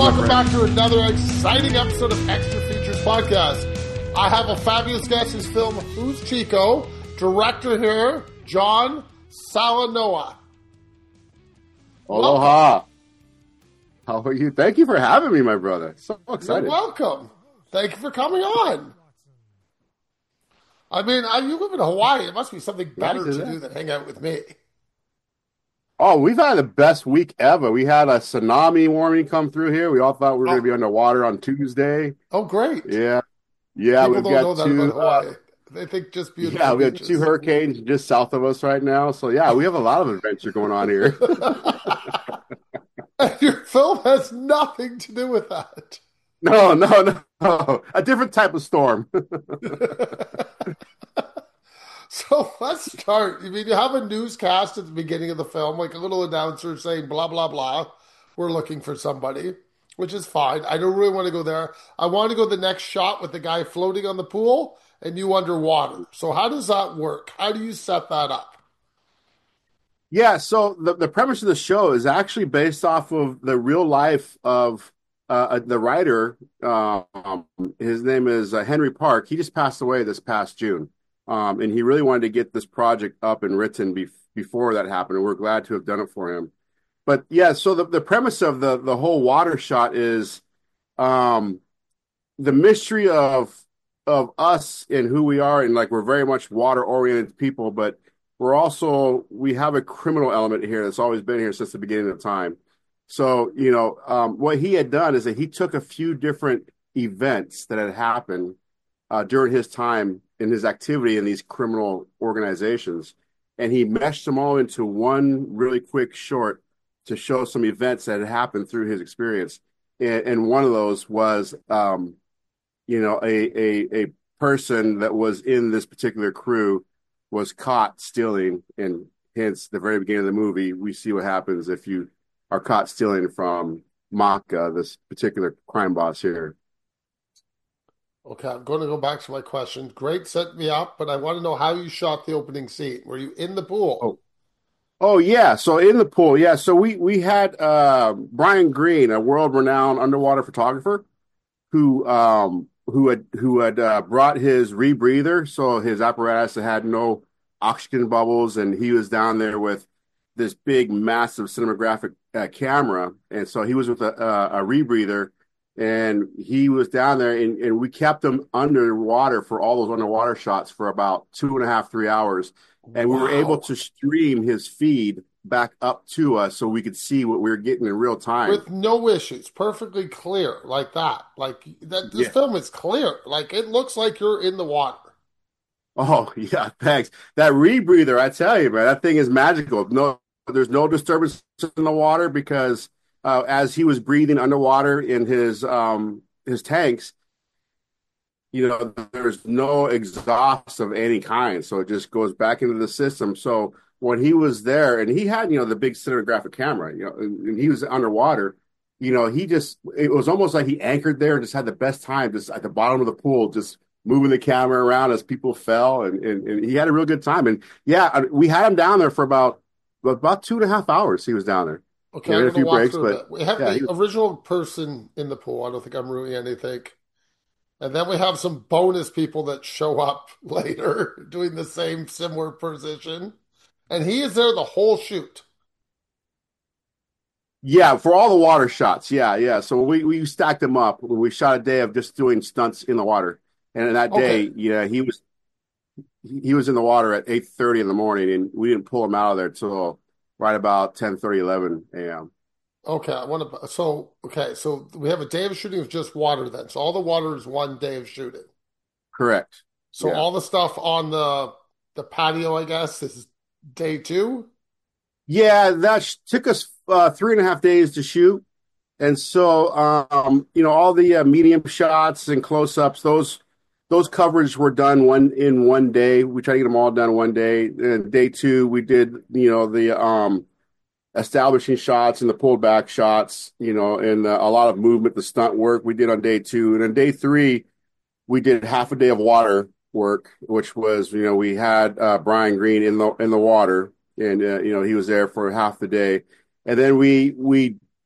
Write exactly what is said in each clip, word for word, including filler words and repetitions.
my welcome friend. back to another exciting episode of Extra Features Podcast. I have a fabulous guest. His film, Who's Chico? Director here, John Salanoa. Aloha. How are you? Thank you for having me, my brother. So excited. You're welcome. Thank you for coming on. I mean, I, you live in Hawaii. It must be something better Yes, to it do is. than hang out with me. Oh, we've had the best week ever. We had a tsunami warning come through here. We all thought we were going to be Oh, underwater on Tuesday. oh, great. Yeah. Yeah, People we've don't know got that about two. Uh, Hawaii. They think just yeah, beautiful we have two beaches. hurricanes just south of us right now. So, yeah, we have a lot of adventure going on here. And your film has nothing to do with that. No, no, no, no. A different type of storm. So let's start. I mean, you have a newscast at the beginning of the film, like a little announcer saying blah, blah, blah. We're looking for somebody, which is fine. I don't really want to go there. I want to go the next shot with the guy floating on the pool and you underwater. So how does that work? How do you set that up? Yeah, so the, the premise of the show is actually based off of the real life of uh, the writer. Um, his name is uh, Henry Park. He just passed away this past June. Um, and he really wanted to get this project up and written be- before that happened. And we're glad to have done it for him. But yeah, so the, the premise of the, the whole water shot is um, the mystery of of us and who we are. And like, we're very much water oriented people, but we're also, we have a criminal element here that's always been here since the beginning of time. So, you know, um, what he had done is that he took a few different events that had happened uh, during his time in his activity in these criminal organizations, and he meshed them all into one really quick short to show some events that had happened through his experience. And, and one of those was, um, you know, a, a a person that was in this particular crew was caught stealing, and hence the very beginning of the movie, we see what happens if you are caught stealing from Maka, this particular crime boss here. Okay, I'm going to go back to my question. Great, set me up, but I want to know how you shot the opening scene. Were you in the pool? Oh, oh yeah. So in the pool, yeah. So we we had uh, Brian Green, a world-renowned underwater photographer, who um who had who had uh, brought his rebreather, so his apparatus that had no oxygen bubbles, and he was down there with this big, massive cinematographic uh, camera, and so he was with a, a, a rebreather, and he was down there, and, and we kept him underwater for all those underwater shots for about two and a half, three hours, and we were able Wow. to stream his feed back up to us so we could see what we were getting in real time. With no issues, perfectly clear, like that. Like that, this Yeah. film is clear. Like it looks like you're in the water. Oh yeah, thanks. That rebreather, I tell you, man, that thing is magical. No, there's no disturbance in the water because uh, as he was breathing underwater in his um his tanks, you know, there's no exhaust of any kind, so it just goes back into the system. So when he was there, and he had, you know, the big cinematographic camera, you know, and, and he was underwater, you know, he just, it was almost like he anchored there and just had the best time, just at the bottom of the pool, just moving the camera around as people fell, and, and, and he had a real good time. And yeah, I- we had him down there for about about two and a half hours. He was down there. Okay, You know, I'm in a going to few walk breaks, through a but bit. We have yeah, he the was, original person in the pool. I don't think I'm ruining anything. And then we have some bonus people that show up later doing the same similar position. And he is there the whole shoot. yeah, for all the water shots. Yeah, yeah. So we, we stacked them up. We shot a day of just doing stunts in the water. And that Okay, day, yeah, he was he was in the water at eight thirty in the morning, and we didn't pull him out of there till right about ten thirty, eleven a m. okay. I want to. So, okay, so we have a day of shooting of just water then. So all the water is one day of shooting. Correct. So Yeah. all the stuff on the the patio, I guess, is day two. Yeah, that sh- took us uh, three and a half days to shoot. And so, um, you know, all the uh, medium shots and close-ups, those those coverage were done one in one day. We tried to get them all done one day. And day two, we did, you know, the um, establishing shots and the pulled back shots, you know, and uh, a lot of movement, the stunt work we did on day two. And on day three, we did half a day of water work, which was, you know, we had uh, Brian Green in the in the water, and uh, you know, he was there for half the day, and then we we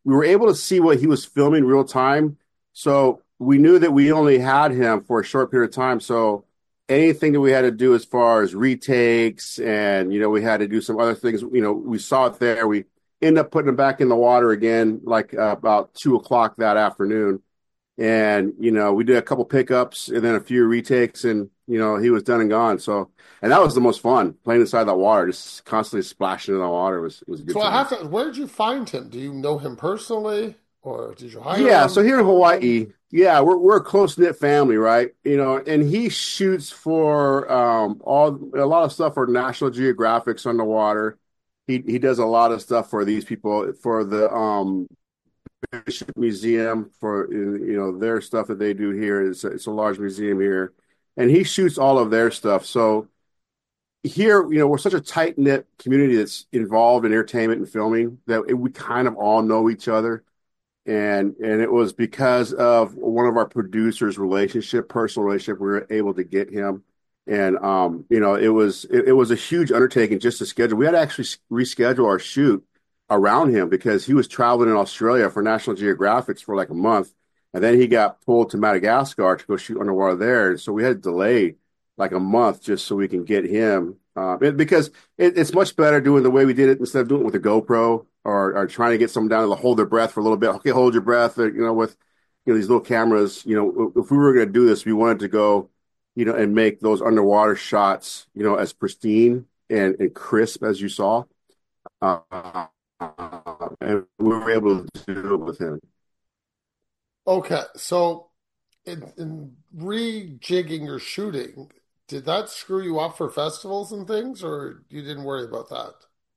we were able to see what he was filming real time. So we knew that we only had him for a short period of time. So anything that we had to do as far as retakes and, you know, we had to do some other things, you know, we saw it there. We ended up putting him back in the water again, like uh, about two o'clock that afternoon. And, you know, we did a couple pickups and then a few retakes and, you know, he was done and gone. So, and that was the most fun, playing inside that water, just constantly splashing in the water. It was, it was a good So I time. have to, where did you find him? Do you know him personally or did you hire Yeah. So him? here in Hawaii, yeah, we're, we're a close knit family, right? You know, and he shoots for um, all, a lot of stuff for National Geographics underwater. He, he does a lot of stuff for these people, for the um, Bishop Museum, for you know their stuff that they do here. It's a, it's a large museum here, and he shoots all of their stuff. So here, you know, we're such a tight knit community that's involved in entertainment and filming that it, we kind of all know each other. And and it was because of one of our producers' relationship, personal relationship, we were able to get him. And um, you know, it was it, it was a huge undertaking just to schedule. We had to actually reschedule our shoot around him because he was traveling in Australia for National Geographics for like a month, and then he got pulled to Madagascar to go shoot underwater there. And so we had to delay like a month just so we can get him uh, it, because it, it's much better doing the way we did it instead of doing it with a GoPro or, or trying to get someone down to hold their breath for a little bit. Okay, hold your breath. Or, you know, with you know these little cameras. You know, if we were going to do this, we wanted to go, you know, and make those underwater shots, you know, as pristine and, and crisp as you saw. Uh, and we were able to do it with him. Okay, so in, in rejigging your shooting, did that screw you up for festivals and things, or you didn't worry about that?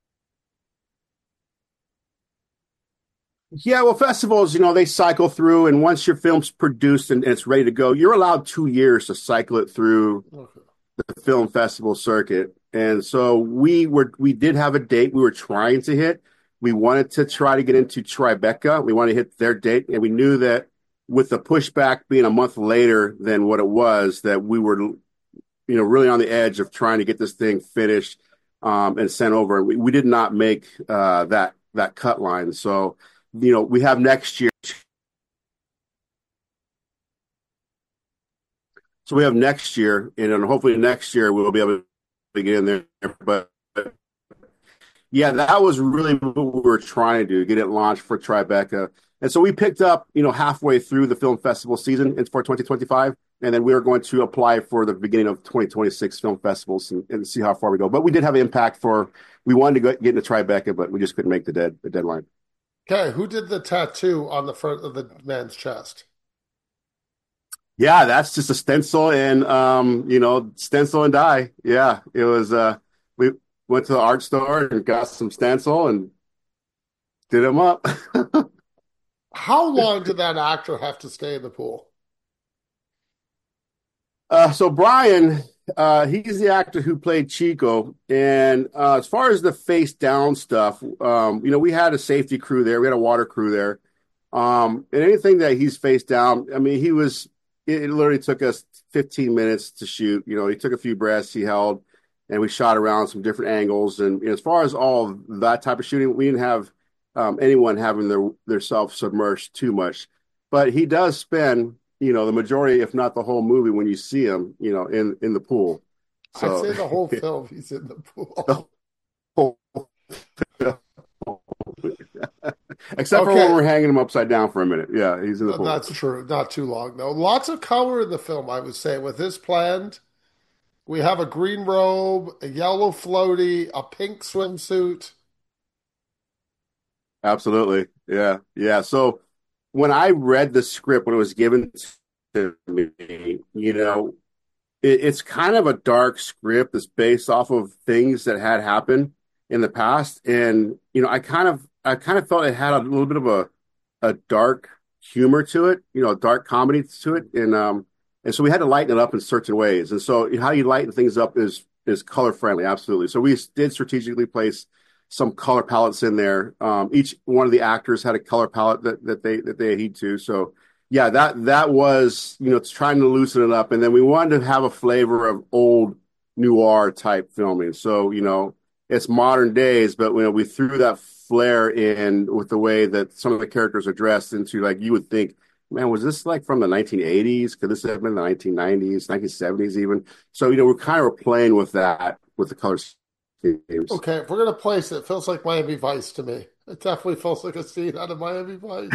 Yeah, well, festivals, you know, they cycle through, and once your film's produced and, and it's ready to go, you're allowed two years to cycle it through Okay. the film festival circuit. And so we were we did have a date we were trying to hit. We wanted to try to get into Tribeca. We wanted to hit their date, and we knew that with the pushback being a month later than what it was, that we were, you know, really on the edge of trying to get this thing finished um, and sent over. We, we did not make uh, that that cut line. So, you know, we have next year. So we have next year, and then hopefully next year we'll be able to get in there. But yeah, that was really what we were trying to do, get it launched for Tribeca. And so we picked up, you know, halfway through the film festival season for twenty twenty-five, and then we were going to apply for the beginning of twenty twenty-six film festivals and, and see how far we go. But we did have impact for, we wanted to go, get into Tribeca, but we just couldn't make the dead the deadline. Okay, who did the tattoo on the front of the man's chest? Yeah, that's just a stencil and um, you know, stencil and dye. Yeah, it was uh we went to the art store and got some stencil and did them up. How long did that actor have to stay in the pool? Uh, so Brian, uh, he's the actor who played Chico, and uh, as far as the face down stuff, um, you know, we had a safety crew there, we had a water crew there, um, and anything that he's face down, I mean, he was. It, it literally took us fifteen minutes to shoot. You know, he took a few breaths, he held, and we shot around some different angles. And you know, as far as all that type of shooting, we didn't have um, anyone having their their self submerged too much, but he does spend you know, the majority, if not the whole movie, when you see him, you know, in in the pool. I'd So say the whole film he's in the the pool. whole except for when Okay, we're hanging him upside down for a minute. Yeah, he's in the pool. that's true. Not too long though. Lots of color in the film, I would say. With this planned, we have a green robe, a yellow floaty, a pink swimsuit. Absolutely. Yeah. Yeah. So when I read the script, when it was given to me, you know, it, it's kind of a dark script that's based off of things that had happened in the past. And, you know, I kind of, I kind of felt it had a little bit of a, a dark humor to it, you know, a dark comedy to it. And, um, and so we had to lighten it up in certain ways. And so how you lighten things up is, is color friendly. Absolutely. So we did strategically place some color palettes in there. Um, each one of the actors had a color palette that, that they, that they adhered to. So, yeah, that that was, you know, it's trying to loosen it up. And then we wanted to have a flavor of old noir type filming. So, you know, it's modern days, but you know, we threw that flair in with the way that some of the characters are dressed into. Like you would think, man, was this like from the nineteen eighties? Could this have been the nineteen nineties, nineteen seventies even? So, you know, we're kind of playing with that with the color schemes. Okay, if we're gonna place it, it feels like Miami Vice to me. It definitely feels like a scene out of Miami Vice.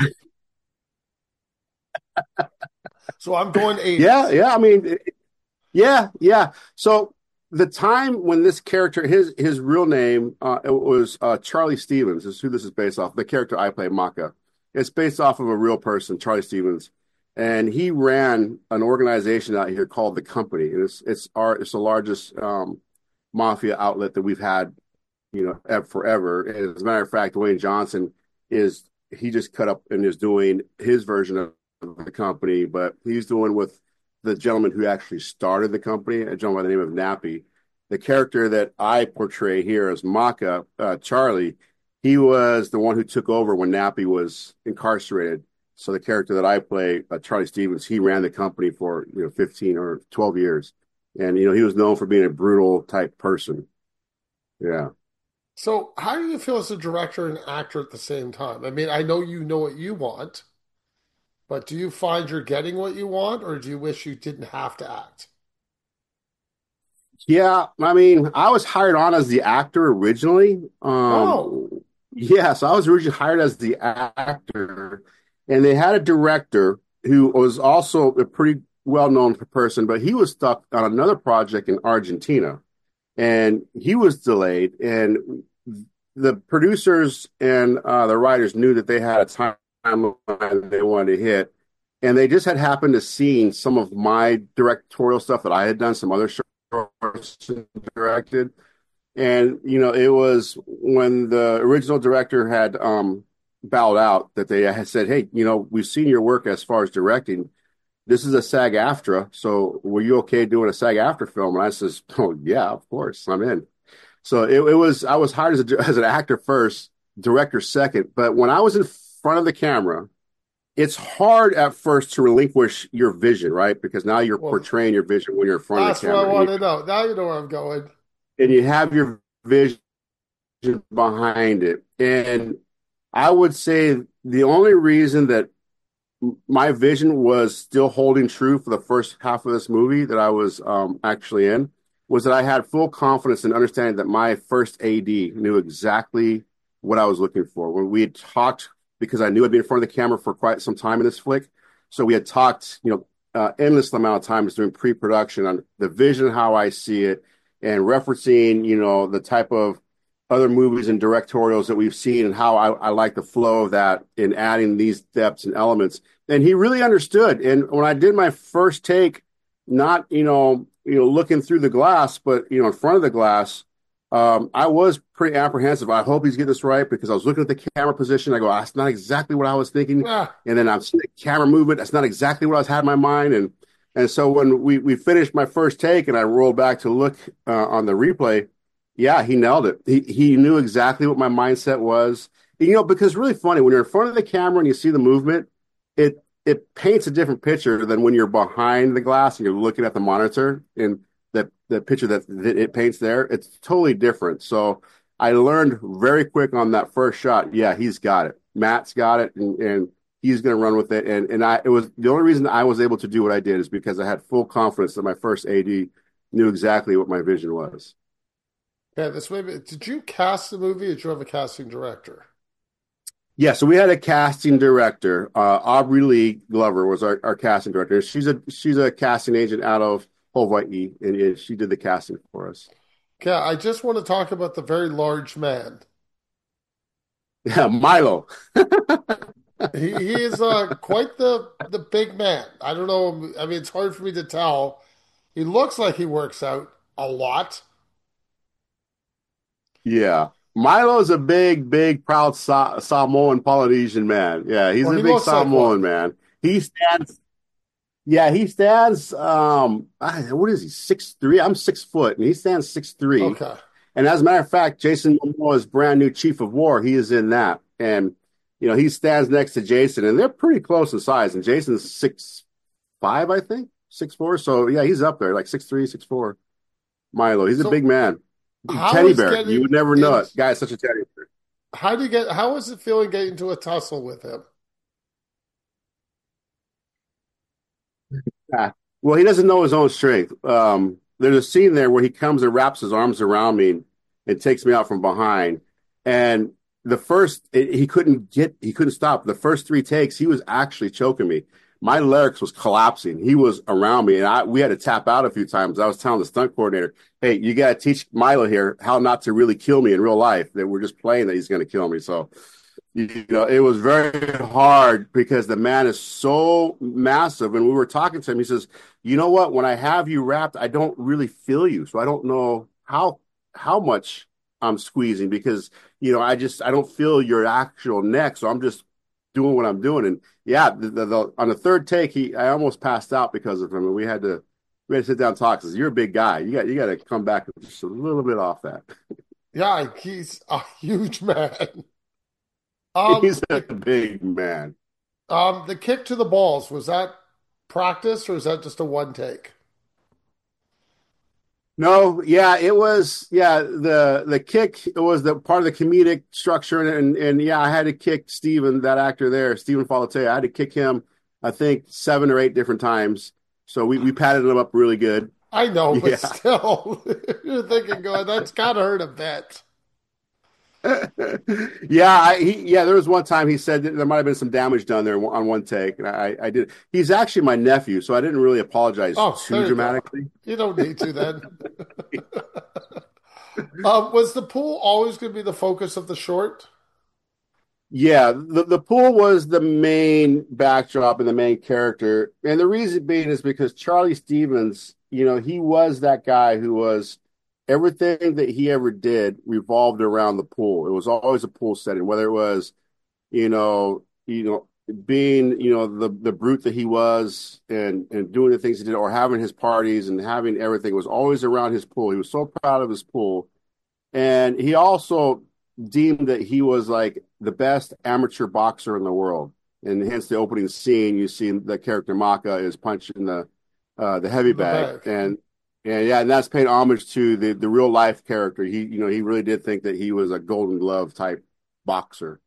So I'm going Yeah, eighties. yeah. I mean, yeah, yeah. So the time when this character, his his real name, uh, it was uh, Charlie Stevens, is who this is based off. The character I play, Maka, it's based off of a real person, Charlie Stevens, and he ran an organization out here called the Company, and it's it's our it's the largest um, mafia outlet that we've had, you know, ev- forever. And as a matter of fact, Dwayne Johnson is he just cut up and is doing his version of the company, but he's doing with the gentleman who actually started the company, a gentleman by the name of Nappy. The character that I portray here as Maka, uh, Charlie, he was the one who took over when Nappy was incarcerated. So the character that I play, uh, Charlie Stevens, he ran the company for you know fifteen or twelve years, and you know he was known for being a brutal type person. Yeah. So how do you feel as a director and actor at the same time? I mean, I know you know what you want, but do you find you're getting what you want, or do you wish you didn't have to act? Yeah, I mean, I was hired on as the actor originally. Oh, Um, yeah, so I was originally hired as the actor, and they had a director who was also a pretty well-known person, but he was stuck on another project in Argentina, and he was delayed. And the producers and uh, the writers knew that they had a timeline they wanted to hit, and they just had happened to see some of my directorial stuff that I had done, some other shorts directed. And, you know, it was when the original director had um, bowed out that they had said, hey, you know, we've seen your work as far as directing. This is a SAG-AFTRA. So were you okay doing a SAG-AFTRA film? And I says, oh, yeah, of course, I'm in. So it, it was, I was hired as, a, as an actor first, director second. But when I was in front of the camera, it's hard at first to relinquish your vision, right? Because now you're well, portraying your vision when you're in front of the that's what I camera, and you want to know. Now you know where I'm going. and you have your vision behind it. And I would say the only reason that my vision was still holding true for the first half of this movie that I was um, actually in was that I had full confidence in understanding that my first A D knew exactly what I was looking for. When we had talked, because I knew I'd be in front of the camera for quite some time in this flick, so we had talked, you know, uh, endless amount of times during pre-production on the vision, how I see it, and referencing, you know, the type of other movies and directorials that we've seen and how I, I like the flow of that in adding these depths and elements. And he really understood. And when I did my first take, not, you know, you know, looking through the glass, but, you know, in front of the glass, um, I was pretty apprehensive. I hope he's getting this right because I was looking at the camera position. I go, that's not exactly what I was thinking. Ah, And then I'm seeing the camera movement. That's not exactly what I was had in my mind. And, and so when we, we finished my first take and I rolled back to look uh, on the replay, yeah, he nailed it. He he knew exactly what my mindset was. You know, because it's really funny when you're in front of the camera and you see the movement, it it paints a different picture than when you're behind the glass and you're looking at the monitor and that the picture that, that it paints there. It's totally different. So I learned very quick on that first shot. Yeah, he's got it. Matt's got it, and and he's going to run with it. And and I it was the only reason I was able to do what I did is because I had full confidence that my first A D knew exactly what my vision was. yeah, this maybe. Did you cast the movie or did you have a casting director? Yeah, so we had a casting director. Uh, Aubrey Lee Glover was our, our casting director. She's a she's a casting agent out of Hawaii, and, and she did the casting for us. Okay, I just want to talk about the very large man. Yeah, Milo. He he is uh quite the the big man. I don't know. I mean, it's hard for me to tell. He looks like he works out a lot. Yeah, Milo's a big, big, proud Sa- Samoan Polynesian man. Yeah, he's Well, a he big looks like Samoan one. man. He stands. Yeah, he stands. Um, I- what is he? Six three. I'm six foot, and he stands six three. Okay. And as a matter of fact, Jason Momoa's brand new Chief of War, he is in that. And, you know, he stands next to Jason, and they're pretty close in size. And Jason's six five, I think, six four. So, yeah, he's up there, like six three, six four. Milo, he's a big So man. how Teddy is bear. You getting would never know in? it. Guy's such a teddy bear. How do you get, how was it feeling getting into a tussle with him? Yeah. Well, he doesn't know his own strength. Um, there's a scene there where he comes and wraps his arms around me and, and takes me out from behind. And the first, it, he couldn't get, he couldn't stop. The first three takes, he was actually choking me. My larynx was collapsing. He was around me, and I we had to tap out a few times. I was telling the stunt coordinator, "Hey, you got to teach Milo here how not to really kill me in real life. That we're just playing that he's going to kill me." So you know, it was very hard because the man is so massive. And we were talking to him. He says, "You know what? When I have you wrapped, I don't really feel you, so I don't know how how much I'm squeezing because you know I just I don't feel your actual neck, so I'm just doing what I'm doing." And yeah, the, the, the, on the third take, he I almost passed out because of him, and we had to we had to sit down and talk. Says, "You're a big guy. You got you got to come back just a little bit off that." Yeah, he's a huge man. Um, He's a the, big man. um, the kick to the balls, was that practice or is that just a one take? No, yeah, it was yeah, the the kick it was the part of the comedic structure and and, and yeah, I had to kick Steven, that actor there, Stephen Falatea. I had to kick him I think seven or eight different times. So we we patted him up really good. I know, but Yeah. still, you're thinking, going, that's gotta hurt a bit. Yeah, I, he, yeah. There was one time he said that there might have been some damage done there on one take, and I, I did. He's actually my nephew, so I didn't really apologize Oh, too there you go. dramatically. You don't need to then. Um, was the pool always going to be the focus of the short? Yeah, the, the pool was the main backdrop and the main character. And the reason being is because Charlie Stevens, you know, he was that guy who was everything that he ever did revolved around the pool. It was always a pool setting, whether it was, you know, you know, being, you know, the the brute that he was and and doing the things he did or having his parties and having everything was always around his pool. He was so proud of his pool. And he also deemed that he was like the best amateur boxer in the world. And hence the opening scene, you see the character Maka is punching the uh, the heavy The bag. bag. And and yeah, and that's paying homage to the the real life character. He you know, he really did think that he was a golden glove type boxer.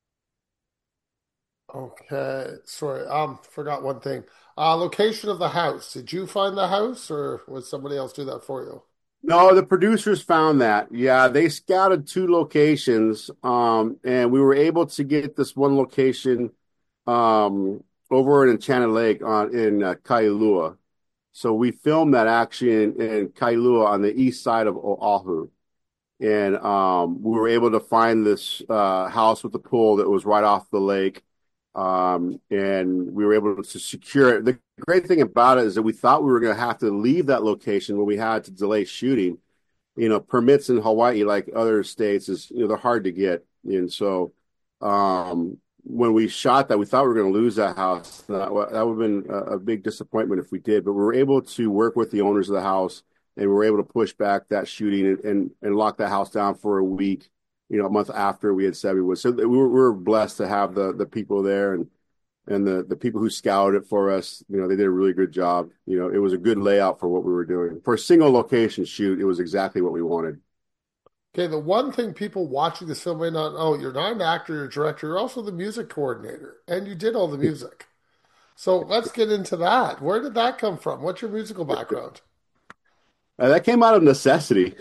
Okay, sorry. Um, forgot one thing. Uh, location of the house. Did you find the house, or would somebody else do that for you? No, the producers found that. Yeah, they scouted two locations, um, and we were able to get this one location um, over in Enchanted Lake on in uh, Kailua. So we filmed that actually in, in Kailua on the east side of Oahu, and um, we were able to find this uh, house with the pool that was right off the lake, um, and we were able to secure it. The great thing about it is that we thought we were going to have to leave that location when we had to delay shooting. You know, permits in Hawaii, like other states, is you know they're hard to get, and so um, when we shot that, we thought we were going to lose that house. That, that would have been a, a big disappointment if we did, but we were able to work with the owners of the house, and we were able to push back that shooting and and, and lock that house down for a week. You know, a month after we had said we would. So we were, we were blessed to have the the people there and and the the people who scouted it for us, you know, they did a really good job. You know, it was a good layout for what we were doing. For a single location shoot, it was exactly what we wanted. Okay, the one thing people watching this film may not know, you're not an actor, you're a director, you're also the music coordinator, and you did all the music. So let's get into that. Where did that come from? What's your musical background? Uh, that came out of necessity.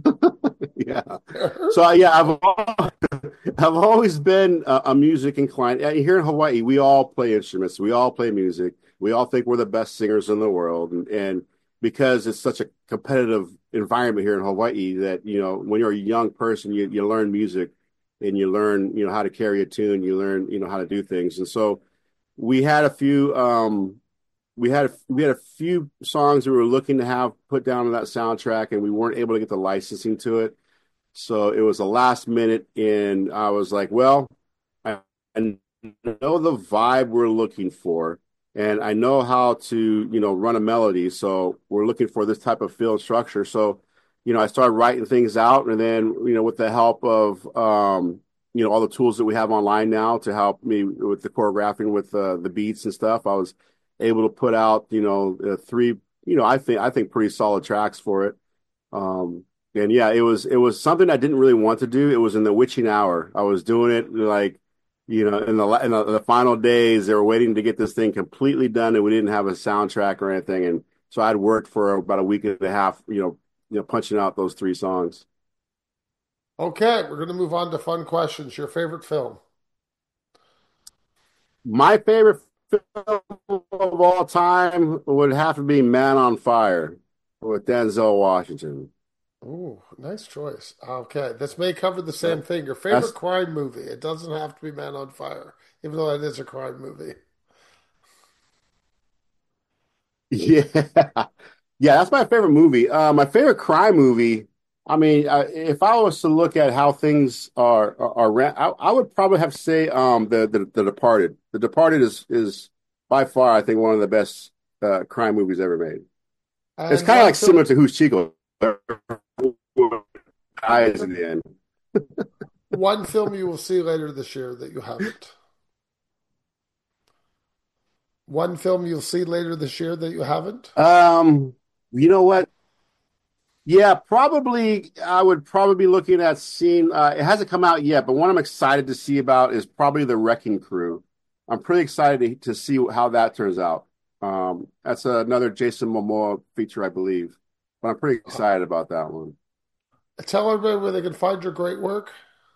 Yeah. So uh, yeah, I've I've always been a, a music inclined. Here in Hawaii, we all play instruments. We all play music. We all think we're the best singers in the world, and, and because it's such a competitive environment here in Hawaii, that you know when you're a young person, you you learn music and you learn you know how to carry a tune. You learn you know how to do things, and so we had a few. Um, we had a, we had a few songs we were looking to have put down on that soundtrack, and we weren't able to get the licensing to it. So it was a last minute, and I was like, well, I, I know the vibe we're looking for, and I know how to, you know, run a melody. So we're looking for this type of feel and structure. So, you know, I started writing things out, and then, you know, with the help of, um, you know, all the tools that we have online now to help me with the choreographing, with uh, the beats and stuff, I was able to put out, you know, uh, three, you know, I think I think pretty solid tracks for it. Um, And yeah, it was it was something I didn't really want to do. It was in the witching hour. I was doing it like, you know, in the in the, the final days, they were waiting to get this thing completely done, and we didn't have a soundtrack or anything. And so I'd worked for about a week and a half, you know, you know, punching out those three songs. Okay, we're going to move on to fun questions. Your favorite film? My favorite film of all time would have to be Man on Fire with Denzel Washington. Ooh, nice choice. Okay, this may cover the Uh, same thing. Your favorite That's crime movie? It doesn't have to be Man on Fire, even though it is a crime movie. yeah, yeah. That's my favorite movie. Uh, my favorite crime movie. I mean, uh, if I was to look at how things are are, are ran, I, I would probably have to say um, the, the The Departed. The Departed is is by far, I think, one of the best uh, crime movies ever made. It's And kind of one like similar film, to Who's Chico. Dies in the end. one film you will see later this year that you haven't. One film you'll see later this year that you haven't. Um, you know what? Yeah, probably. I would probably be looking at seeing. Uh, it hasn't come out yet, but one I'm excited to see about is probably the Wrecking Crew. I'm pretty excited to, to see how that turns out. Um, that's another Jason Momoa feature, I believe, but I'm pretty Uh, excited about that one. tell everybody where they can find your great work.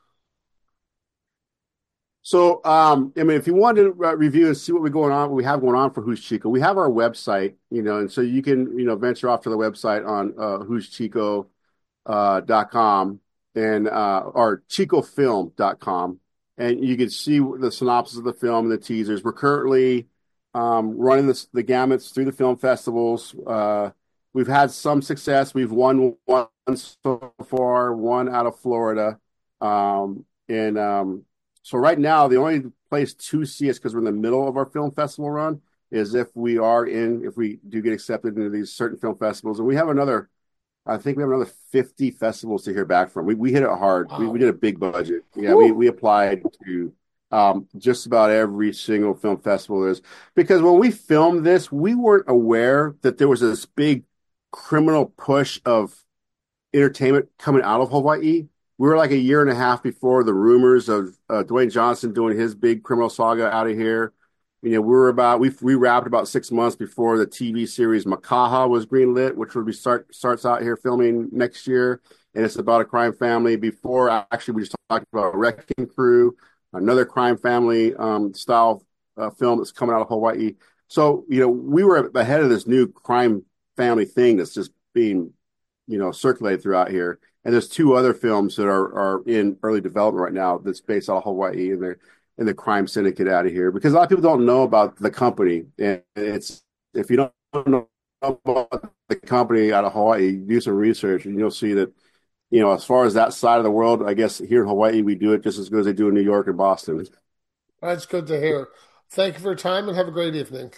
So, um, I mean, if you want to uh, review and see what we going on, what we have going on for Who's Chico, we have our website, you know, and so you can, you know, venture off to the website on uh, Who's Chico uh, dot com and uh, or chico film dot com, and you can see the synopsis of the film and the teasers. We're currently um, running the, the gamuts through the film festivals. Uh, we've had some success. We've won one so far, one out of Florida, um, and um, so right now the only place to see us because we're in the middle of our film festival run is if we are in if we do get accepted into these certain film festivals, and we have another I think we have another fifty festivals to hear back from. We we hit it hard. We we Wow. did a big budget. Yeah, we Whew. we applied to um, just about every single film festival there is because when we filmed this, we weren't aware that there was this big criminal push of entertainment coming out of Hawaii. We were like a year and a half before the rumors of uh, Dwayne Johnson doing his big criminal saga out of here. You know, we were about we we wrapped about six months before the T V series Makaha was greenlit, which will be start starts out here filming next year, and it's about a crime family. Before actually, we just talked about Wrecking Crew, another crime family um, style uh, film that's coming out of Hawaii. So you know, we were ahead of this new crime family thing that's just being you know, circulated throughout here. And there's two other films that are are in early development right now that's based out of Hawaii and they're in the crime syndicate out of here because a lot of people don't know about the company. And it's if you don't know about the company out of Hawaii, do some research and you'll see that, you know, as far as that side of the world, I guess here in Hawaii we do it just as good as they do in New York and Boston. That's good to hear. Thank you for your time and have a great evening.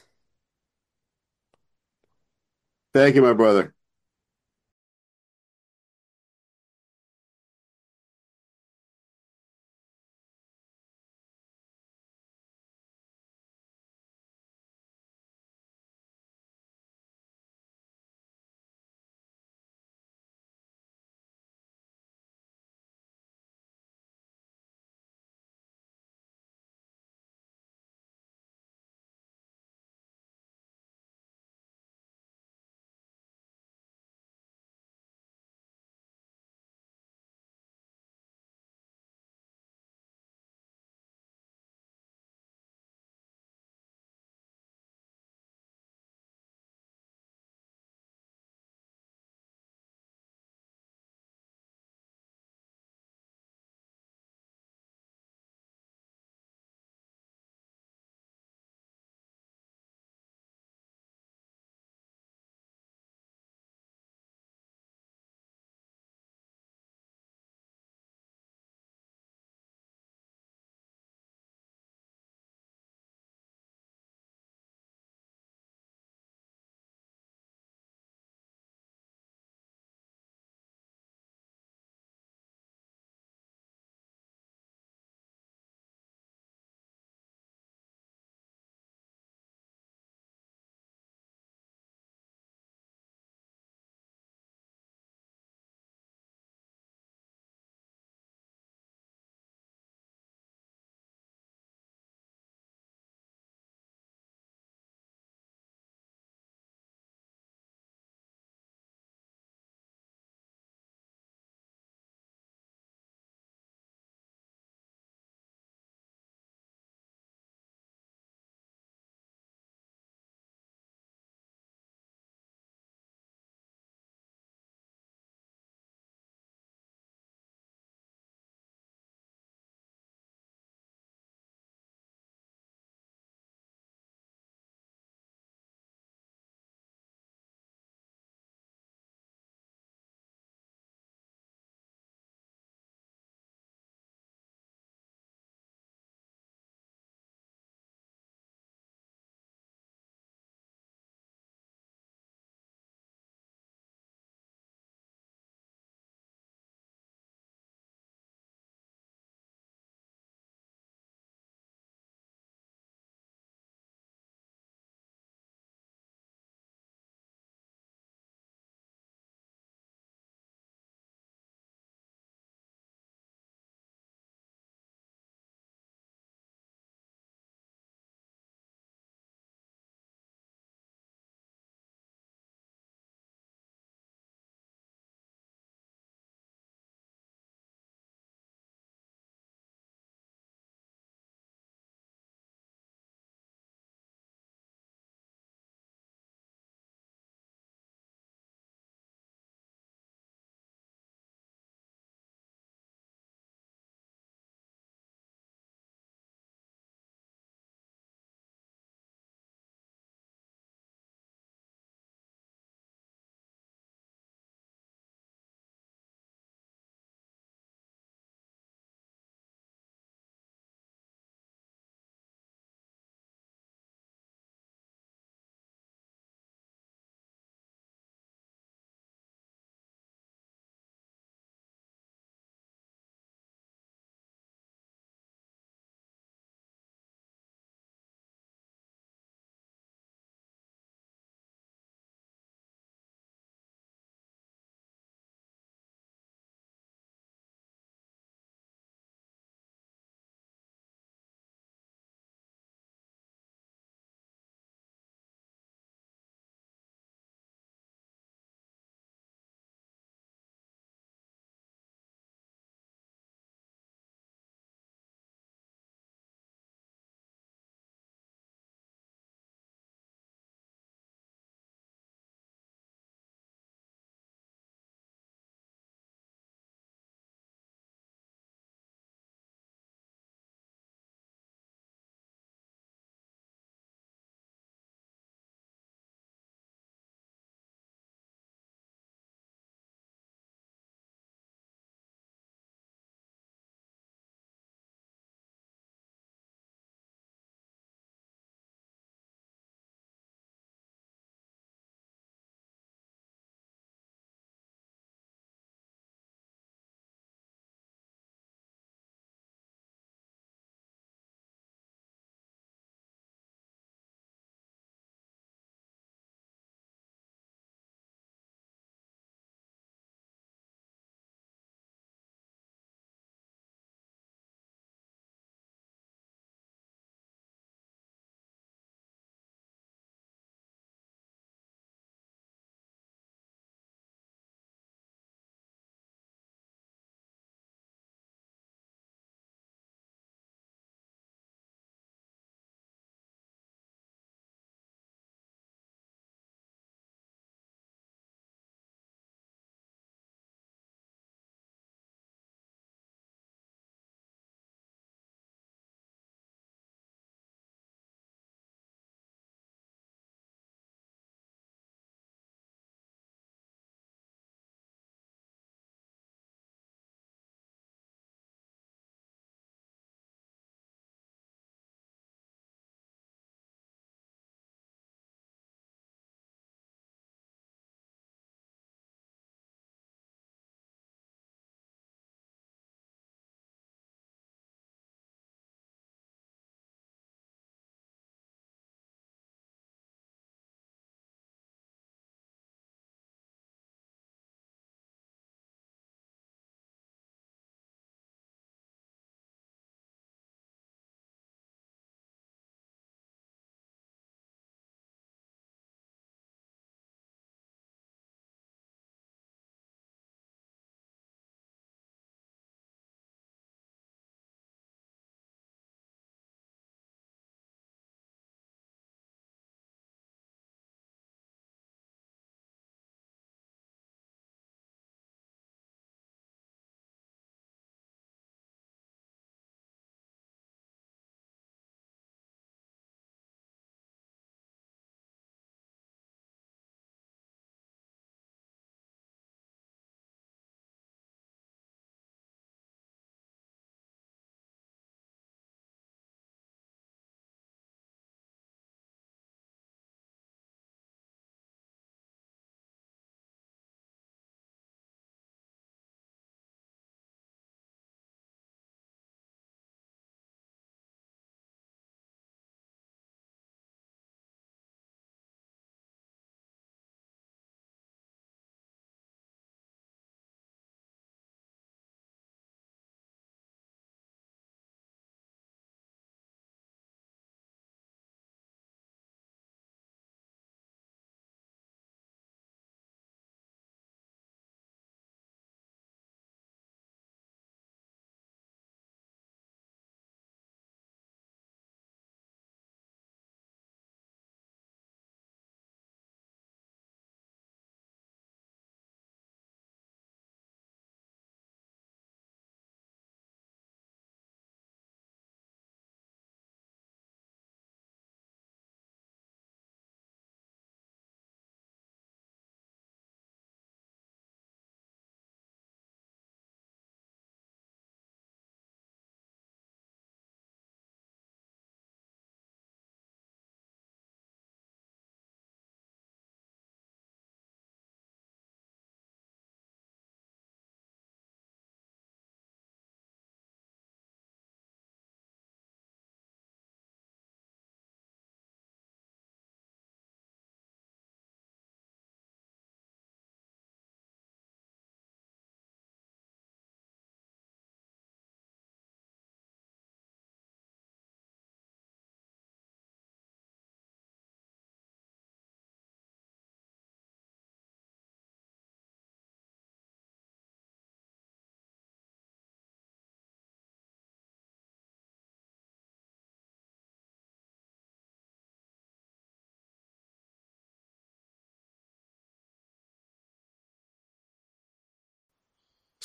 Thank you, my brother.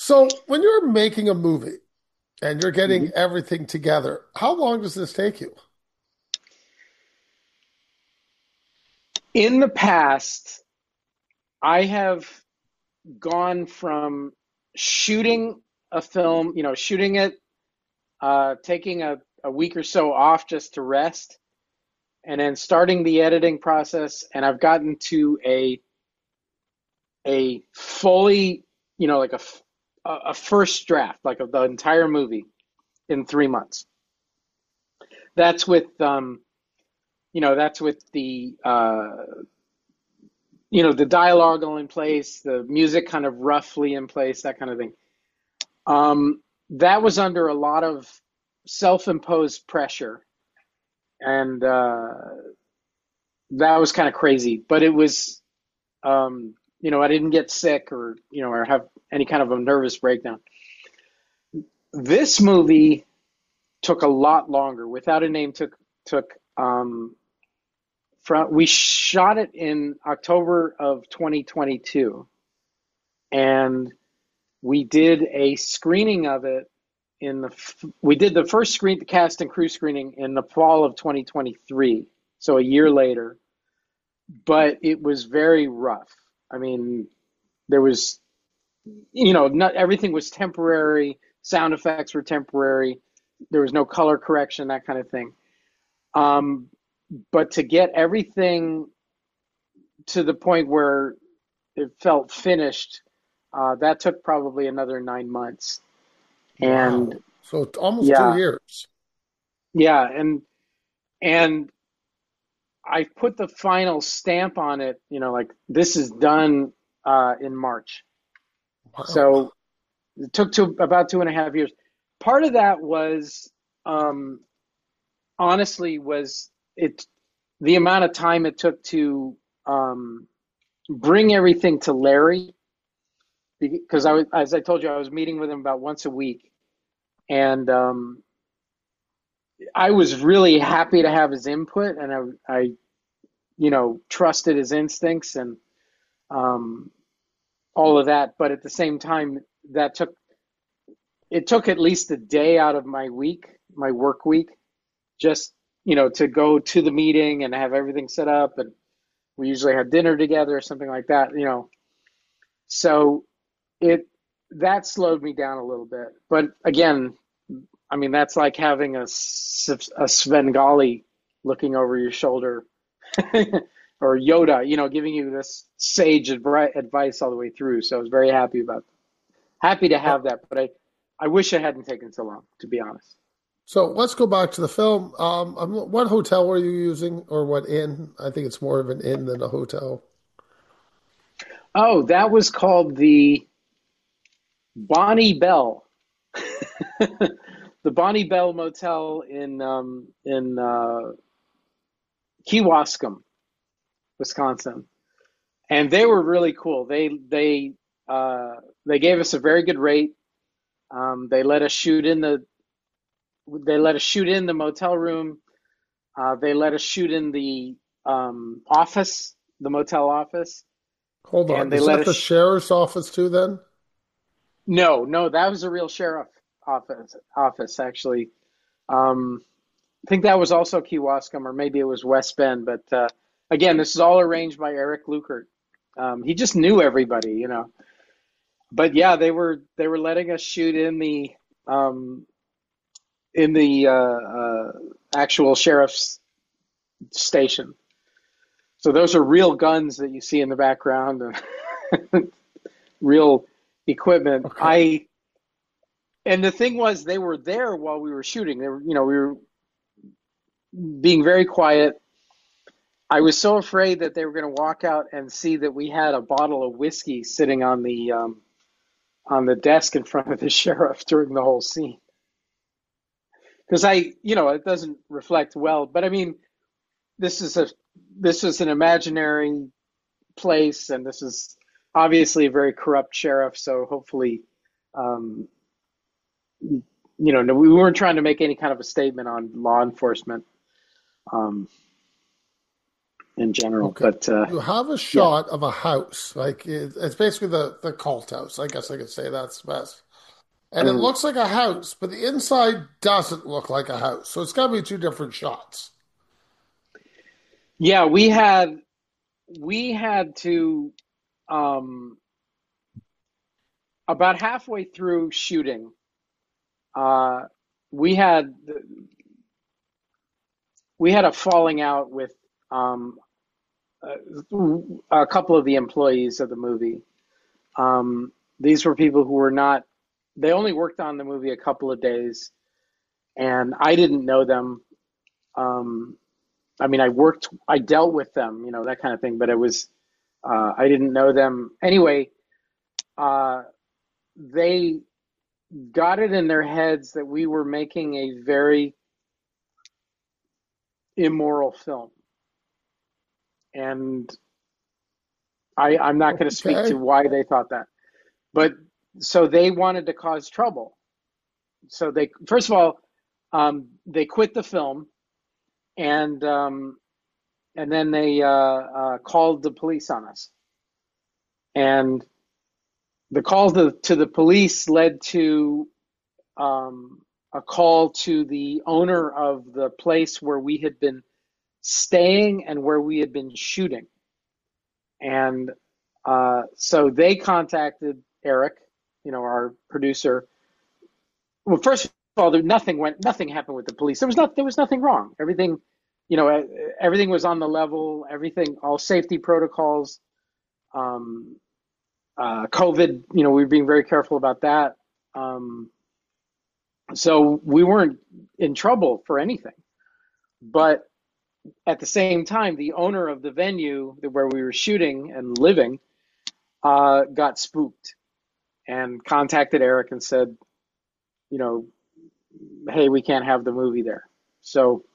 So when you're making a movie and you're getting Mhm. everything together, how long does this take you? In the past, I have gone from shooting a film, you know, shooting it, uh, taking a, a week or so off just to rest, and then starting the editing process. And I've gotten to a a fully, you know, like a a first draft, like of the entire movie in three months. That's with, um, you know, that's with the, uh, you know, the dialogue all in place, the music kind of roughly in place, that kind of thing. Um, that was under a lot of self-imposed pressure, and uh, that was kind of crazy. But it was, um, you know, I didn't get sick or you know, or have any kind of a nervous breakdown. This movie took a lot longer. Without a Name took took um, from we shot it in October of twenty twenty-two, and we did a screening of it in the we did the first screen the cast and crew screening in the fall of twenty twenty-three, so a year later. But it was very rough. I mean, there was, you know, not everything was temporary. Sound effects were temporary. There was no color correction, that kind of thing. Um, but to get everything to the point where it felt finished, uh, that took probably another nine months. And Wow. So it's almost two yeah, years. yeah, and and I put the final stamp on it, you know, like this is done uh, in March. Wow. So it took to about two and a half years. Part of that was, um, honestly, was it the amount of time it took to um, bring everything to Larry, because I was, as I told you, I was meeting with him about once a week, and um, I was really happy to have his input, and I, I, you know, trusted his instincts and um, all of that. But at the same time, that took it took at least a day out of my week, my work week, just you know, to go to the meeting and have everything set up, and we usually had dinner together or something like that, you know. So it that slowed me down a little bit. But again, I mean, that's like having a, a Svengali looking over your shoulder or Yoda, you know, giving you this sage advice all the way through. So I was very happy about happy to Uh, have that, but I I wish it hadn't taken so long, to be honest. So let's go back to the film. Um, um, what hotel were you using, or what inn? I think it's more of an inn than a hotel. Oh, that was called the Bonnie Bell, the Bonnie Bell Motel in um, in uh, Kewaskum, Wisconsin, and they were really cool. They they uh, they gave us a very good rate. Um, they let us shoot in the they let us shoot in the motel room. Uh, they let us shoot in the um, office, the motel office, Hold and on. they Is let that us. the Sh- sheriff's office too then? no, no, that was a real sheriff office. Office actually. Um, I think that was also Kewaskum, or maybe it was West Bend. But uh, again, this is all arranged by Eric Lukert. Um, he just knew everybody, you know. But yeah, they were they were letting us shoot in the um, in the uh, uh, actual sheriff's station. So those are real guns that you see in the background, and real equipment. Okay. I and the thing was, they were there while we were shooting. They were, you know, we were being very quiet. I was so afraid that they were going to walk out and see that we had a bottle of whiskey sitting on the um, on the desk in front of the sheriff during the whole scene. Because I, you know, it doesn't reflect well. But I mean, this is a this is an imaginary place, and this is obviously a very corrupt sheriff. So hopefully, um, you know, no, we weren't trying to make any kind of a statement on law enforcement. Um, in general. Okay. But uh, You have a yeah, shot of a house, like it, it's basically the the cult house. I guess I could say that's best. And it mm. looks like a house, but the inside doesn't look like a house. So it's got to be two different shots. yeah, we had we had to um, about halfway through shooting, uh, we had we had a falling out with um, a, a couple of the employees of the movie. Um, these were people who were not. They only worked on the movie a couple of days, and I didn't know them. Um, I mean, I worked, I dealt with them, you know, that kind of thing, but it was, uh, I didn't know them. Anyway, uh, they got it in their heads that we were making a very immoral film. And I, I'm not going to speak Okay. to why they thought that. But so they wanted to cause trouble. So they, first of all, um, they quit the film and um, and then they uh, uh, called the police on us. And the call to, to the police led to um, a call to the owner of the place where we had been staying and where we had been shooting. And uh, so they contacted Eric, you know, our producer. Well, first of all, there, nothing went, nothing happened with the police. There was not, there was nothing wrong. Everything, you know, everything was on the level. Everything, all safety protocols. Um, uh, COVID, you know, we were being very careful about that. Um, so we weren't in trouble for anything. But at the same time, the owner of the venue where we were shooting and living uh, got spooked and contacted Eric and said, you know, hey, we can't have the movie there. So,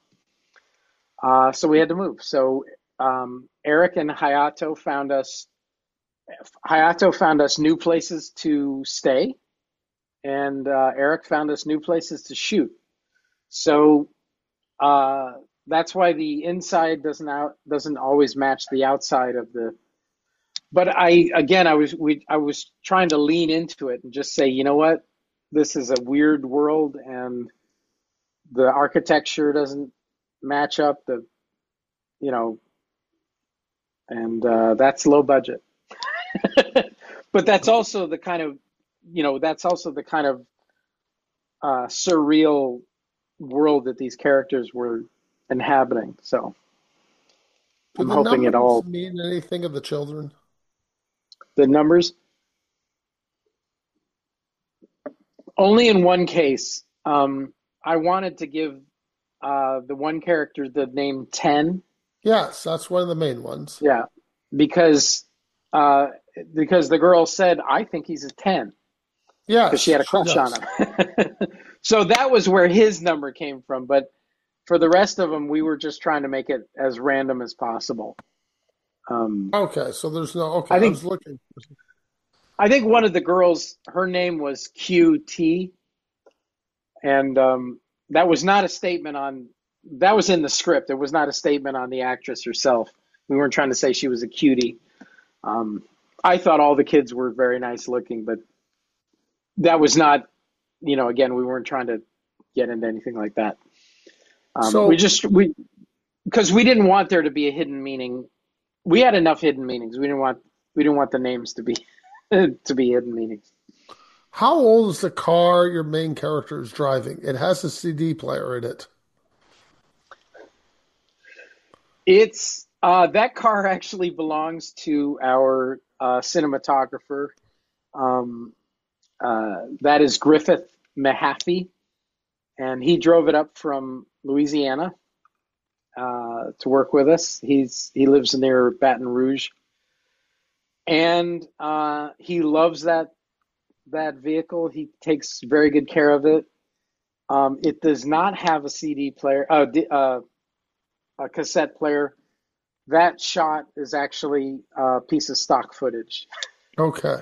uh, so we had to move. So um, Eric and Hayato found us. Hayato found us new places to stay, and uh, Eric found us new places to shoot. So uh, that's why the inside doesn't out doesn't always match the outside of the. But I again, I was we I was trying to lean into it and just say, you know what, this is a weird world, and the architecture doesn't match up. The you know, and uh, that's low budget. But that's also the kind of, you know, that's also the kind of uh, surreal world that these characters were inhabiting. So Do I'm the hoping it numbers all, mean anything of the children? the numbers, only in one case. Um, I wanted to give uh, the one character the name ten. Yes, that's one of the main ones. Yeah, because uh, because the girl said, I think he's a ten because she Yes, had a she crush on does. him. So that was where his number came from. But for the rest of them, we were just trying to make it as random as possible. Um, Okay, so there's no. Okay, I I think was looking. I think one of the girls, her name was Q T, and um, that was not a statement on. That was in the script. It was not a statement on the actress herself. We weren't trying to say she was a cutie. Um, I thought all the kids were very nice looking, but that was not. You know, again, we weren't trying to get into anything like that. Um, we So just we because we didn't want there to be a hidden meaning. We had enough hidden meanings. We didn't want we didn't want the names to be to be hidden meanings. how old is the car your main character is driving? It has a C D player in it. It's uh, that car actually belongs to our uh, cinematographer. Um, uh, that is Griffith Mahaffey, and he drove it up from Louisiana uh, to work with us. He's he lives near Baton Rouge, and uh, he loves that that vehicle. He takes very good care of it. Um, it does not have a C D player, uh, uh, a cassette player. That shot is actually a piece of stock footage, Okay.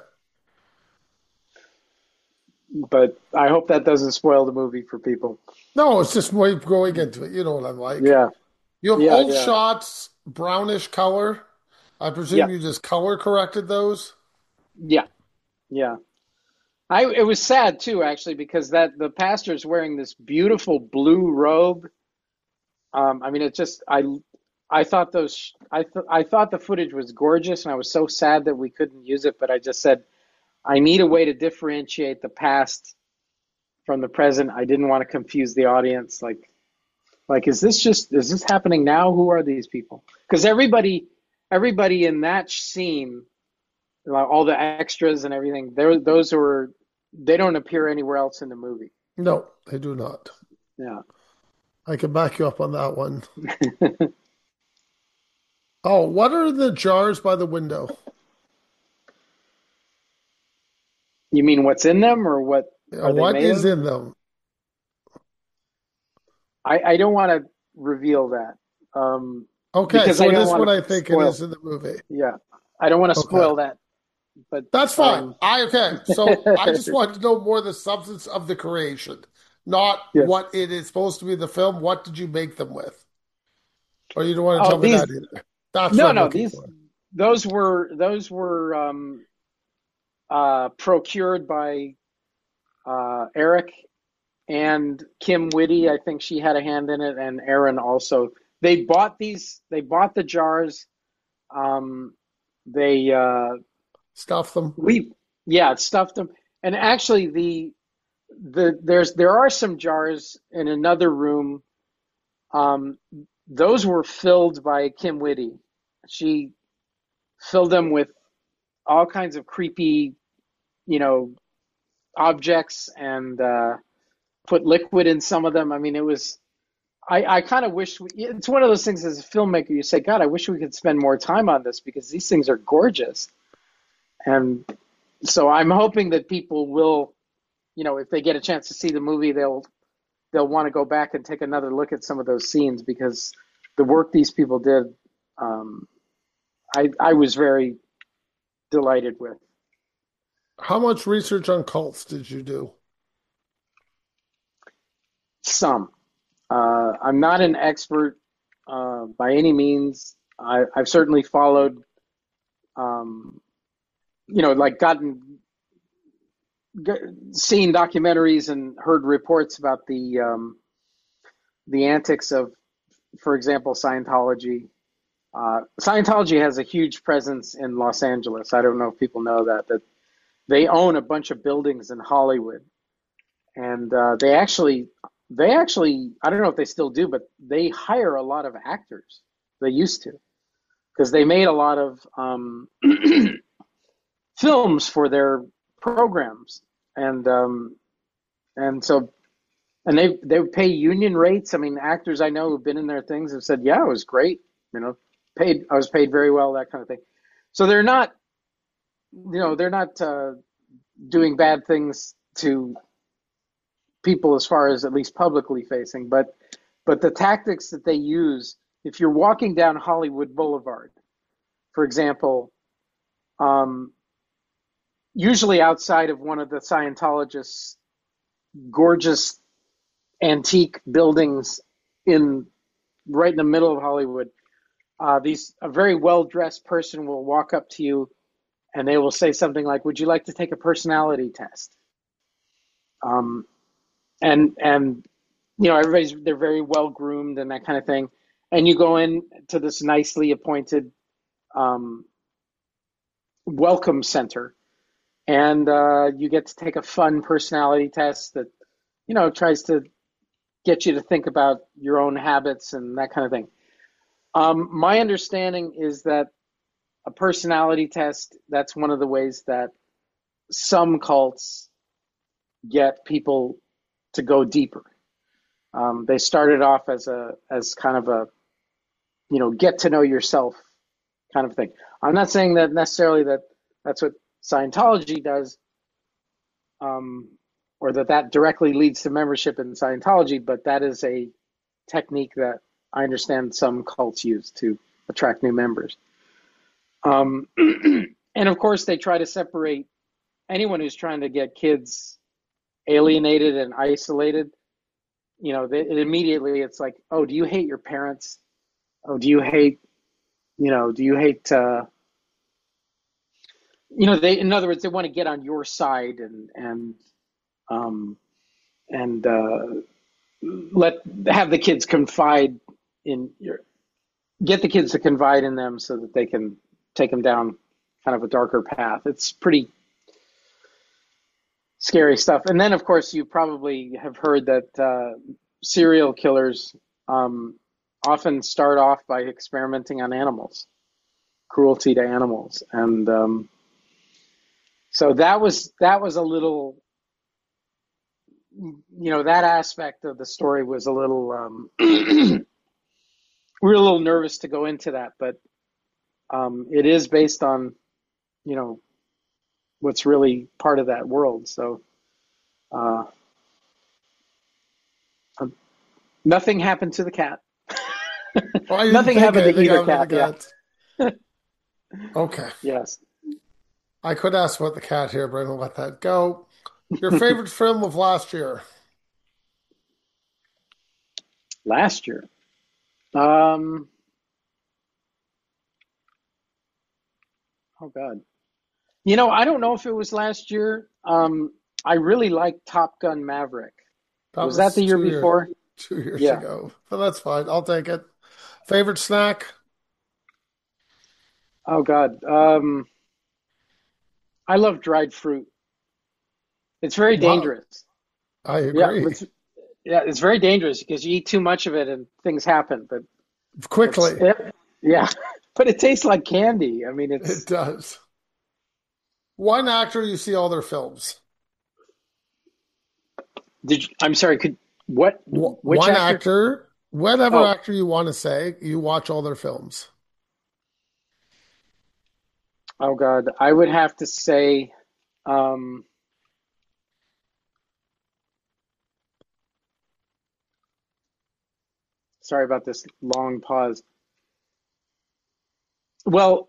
but I hope that doesn't spoil the movie for people. No, it's just way going into it. You know what I'm like. Yeah, You have yeah, old yeah. shots brownish color. I presume Yeah, you just color corrected those. yeah, yeah. I it was sad too, actually, because that the pastor's wearing this beautiful blue robe. Um, I mean, it just I I thought those I th I thought the footage was gorgeous, and I was so sad that we couldn't use it. But I just said I need a way to differentiate the past from the present. I didn't want to confuse the audience. Like like is this just is this happening now? Who are these people? Because everybody everybody in that scene, like all the extras and everything, there those were they don't appear anywhere else in the movie. No, they do not. Yeah. I can back you up on that one. Oh, what are the jars by the window? You mean what's in them or what Yeah, are they what made is of? in them? I, I don't want to reveal that um, Okay, because I so it don't is want what I to think it spoil. is in the movie. Yeah, I don't want to Okay. spoil that. But That's fine. um, I okay. So I just wanted to know more the substance of the creation, not yes. what it is supposed to be in the film. What did you make them with? Or you don't want to Oh, tell me that these either. That's what no I'm no looking these for. those were those were um, uh, procured by uh, Eric and Kim Whitty. I think she had a hand in it, and Aaron also. They bought these. They bought the jars. Um, they uh, Stuff them. we yeah stuffed them, and actually the the there's there are some jars in another room. Um, those were filled by Kim Whitty. She filled them with all kinds of creepy, you know, objects and uh, put liquid in some of them. I mean, it was. I, I kind of wish we, it's one of those things as a filmmaker. You say, God, I wish we could spend more time on this because these things are gorgeous. And so I'm hoping that people will, you know, if they get a chance to see the movie, they'll they'll want to go back and take another look at some of those scenes because the work these people did, um, I I was very delighted with. How much research on cults did you do? Some. Uh, I'm not an expert uh, by any means. I, I've certainly followed, um, you know, like gotten seen documentaries and heard reports about the um, the antics of, for example, Scientology. Uh, Scientology has a huge presence in Los Angeles. I don't know if people know that that they own a bunch of buildings in Hollywood, and uh, they actually they actually I don't know if they still do, but they hire a lot of actors. They used to because they made a lot of um, films for their programs, and um, and so and they they would pay union rates. I mean, actors I know who've been in their things have said, yeah, it was great. You know, paid I was paid very well, that kind of thing. So they're not, you know, they're not uh, doing bad things to people as far as at least publicly facing, but but the tactics that they use, if you're walking down Hollywood Boulevard, for example, um, usually outside of one of the Scientologists' gorgeous antique buildings in right in the middle of Hollywood, uh, these a very well dressed person will walk up to you and they will say something like, "Would you like to take a personality test?" Um, and and you know everybody's they're very well groomed and that kind of thing, and you go in to this nicely appointed um, welcome center, and uh, you get to take a fun personality test that you know tries to get you to think about your own habits and that kind of thing. Um, my understanding is that a personality test, that's one of the ways that some cults get people to go deeper. Um, they started off as a as kind of a you know get to know yourself kind of thing. I'm not saying that necessarily that that's what Scientology does, um, or that that directly leads to membership in Scientology, but that is a technique that I understand some cults use to attract new members. Um, and of course, they try to separate anyone who's trying to get kids alienated and isolated. You know, they, it immediately it's like, oh, do you hate your parents? Oh, do you hate You know, do you hate, uh, you know, they, in other words, they want to get on your side and, and, um, and, uh, let, have the kids confide in your, get the kids to confide in them so that they can take them down kind of a darker path. It's pretty scary stuff. And then, of course, you probably have heard that uh, serial killers um, often start off by experimenting on animals, cruelty to animals, and um, so that was that was a little, you know, that aspect of the story was a little. Um, we were a little nervous to go into that, but um, it is based on, you know, what's really part of that world. So uh, um, nothing happened to the cat. Well, Nothing happened to either cat. cat. Yeah. Okay. Yes. I could ask about the cat here, but I'm gonna let that go. Your favorite film of last year? Last year. Um, oh God. You know, I don't know if it was last year. Um, I really liked Top Gun Maverick. That Was that the year two years, before? two years Yeah. ago. But that's fine. I'll take it. Favorite snack? Oh God. Um, I love dried fruit. It's very Wow. dangerous. I Yeah, agree. it's, yeah, it's very dangerous because you eat too much of it and things happen. But it's Quickly. it, yeah, but it tastes like candy. I mean, It it's does. One actor you see all their films. did you, I'm sorry, could what Wh- which One actor? actor, whatever Oh, actor you want to say, you watch all their films. oh God, I would have to say um sorry about this long pause. Well,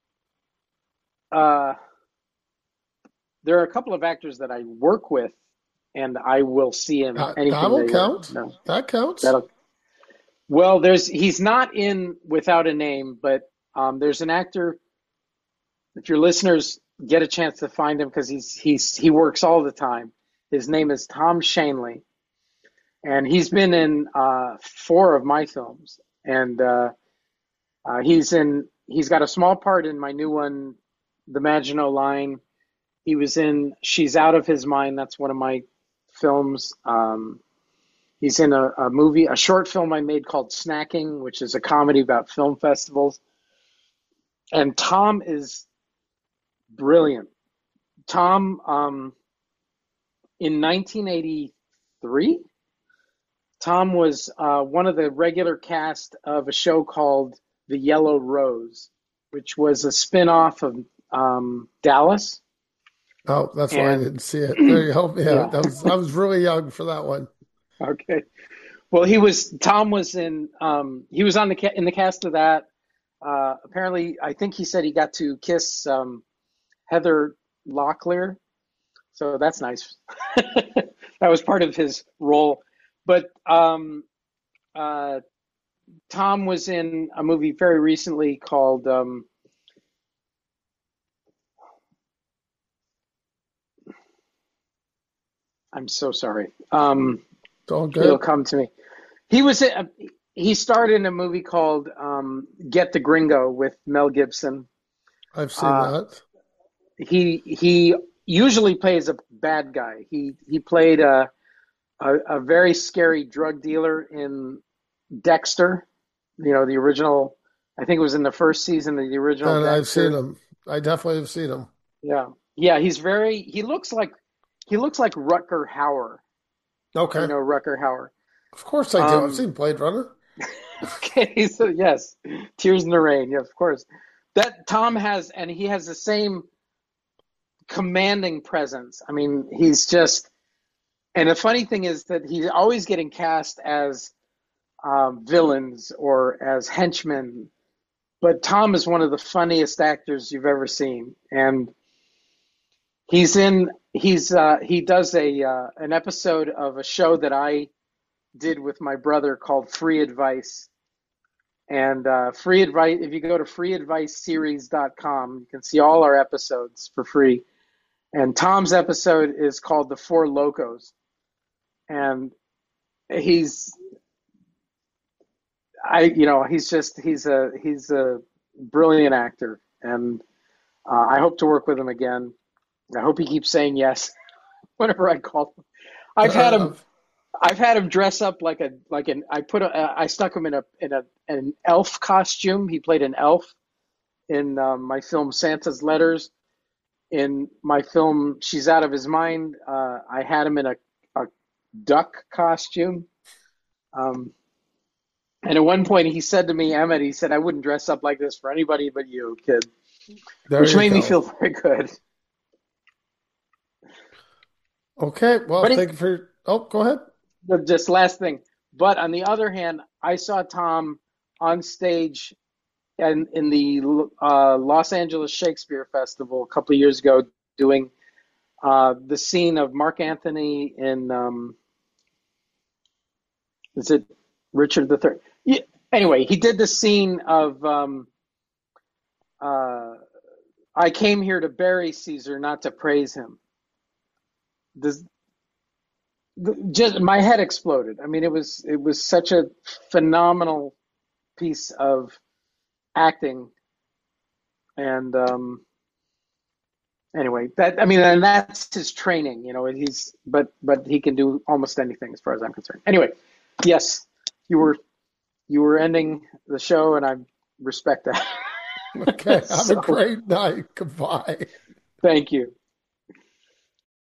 uh there are a couple of actors that I work with and I will see in That, anything that'll they wear. count. No. That counts. That'll Well, there's he's not in Without a Name, but um there's an actor. If your listeners get a chance to find him because he's he's he works all the time. His name is Tom Shanley, and he's been in uh, four of my films, and uh, uh, he's in he's got a small part in my new one, The Maginot Line. He was in She's Out of His Mind. That's one of my films. Um, he's in a, a movie, a short film I made called Snacking, which is a comedy about film festivals. And Tom is brilliant. Tom, um, in nineteen eighty-three, Tom was uh, one of the regular cast of a show called The Yellow Rose, which was a spin-off of um, Dallas. Oh, that's why I And didn't see it. There you go. Yeah, yeah, that was I was really young for that one. okay. Well, he was Tom was in um, he was on the ca- in the cast of that. Uh, apparently, I think he said he got to kiss um, Heather Locklear, so that's nice. That was part of his role. But um, uh, Tom was in a movie very recently called um, I'm so sorry. Um, It's all it'll good. come to me. He was in, he starred in a movie called um, Get the Gringo with Mel Gibson. I've seen Uh, that. he he usually plays a bad guy. He he played a a, a very scary drug dealer in Dexter. You know, the original. I think it was in the first season of the original Then I've seen Dexter. him. I definitely have seen him. Yeah, yeah. He's very. He looks like he looks like Rutger Hauer. If you Okay. know Rutger Hauer. Of course I do. I've Um, seen Blade Runner. okay, so yes, Tears in the Rain. Yeah, of course. That Tom has, and he has the same commanding presence. I mean, he's just. And the funny thing is that he's always getting cast as um, villains or as henchmen. But Tom is one of the funniest actors you've ever seen, and he's in. He's uh, he does a uh, an episode of a show that I did with my brother called Free Advice, And uh, free advice, if you go to free advice series dot com, you can see all our episodes for free. And Tom's episode is called The Four Locos. And he's, I, you know, he's just, he's a, he's a brilliant actor. And uh, I hope to work with him again. I hope he keeps saying yes whenever I call him. I've had him, I've had him dress up like a, like an, I put a, I stuck him in a, in a, an elf costume. He played an elf in um, my film Santa's Letters. In my film She's Out of His Mind, uh, I had him in a, a duck costume. Um, and at one point he said to me, Emmett, he said, I wouldn't dress up like this for anybody but you, kid. There Which you made go. me feel very good. Okay, well, But it, thank you for. Oh, go ahead. just last thing. But on the other hand, I saw Tom on stage and in the uh, Los Angeles Shakespeare Festival a couple of years ago doing uh, the scene of Mark Antony in, um, is it Richard the Third? Yeah. Anyway, he did the scene of um, uh, I came here to bury Caesar, not to praise him. Does, just my head exploded. I mean, it was it was such a phenomenal piece of acting, and um, anyway, that I mean, and that's his training. You know, he's but but he can do almost anything as far as I'm concerned. Anyway, yes, you were you were ending the show, and I respect that. Okay, have So, a great night. Goodbye. thank you.